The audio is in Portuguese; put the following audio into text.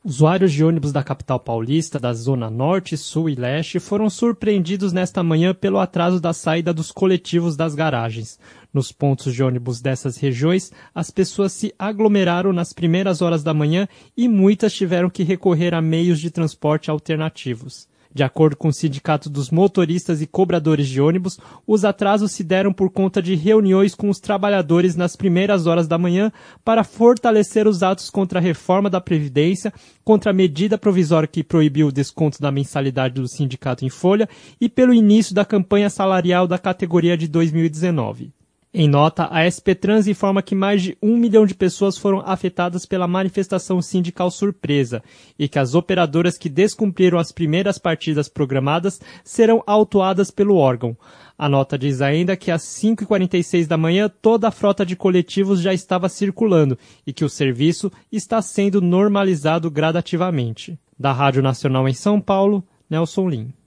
Usuários de ônibus da capital paulista, da Zona Norte, Sul e Leste foram surpreendidos nesta manhã pelo atraso da saída dos coletivos das garagens. Nos pontos de ônibus dessas regiões, as pessoas se aglomeraram nas primeiras horas da manhã e muitas tiveram que recorrer a meios de transporte alternativos. De acordo com o Sindicato dos Motoristas e Cobradores de Ônibus, os atrasos se deram por conta de reuniões com os trabalhadores nas primeiras horas da manhã para fortalecer os atos contra a reforma da Previdência, contra a medida provisória que proibiu o desconto da mensalidade do sindicato em folha e pelo início da campanha salarial da categoria de 2019. Em nota, a SP Trans informa que mais de 1 milhão de pessoas foram afetadas pela manifestação sindical surpresa e que as operadoras que descumpriram as primeiras partidas programadas serão autuadas pelo órgão. A nota diz ainda que às 5h46 da manhã toda a frota de coletivos já estava circulando e que o serviço está sendo normalizado gradativamente. Da Rádio Nacional em São Paulo, Nelson Lim.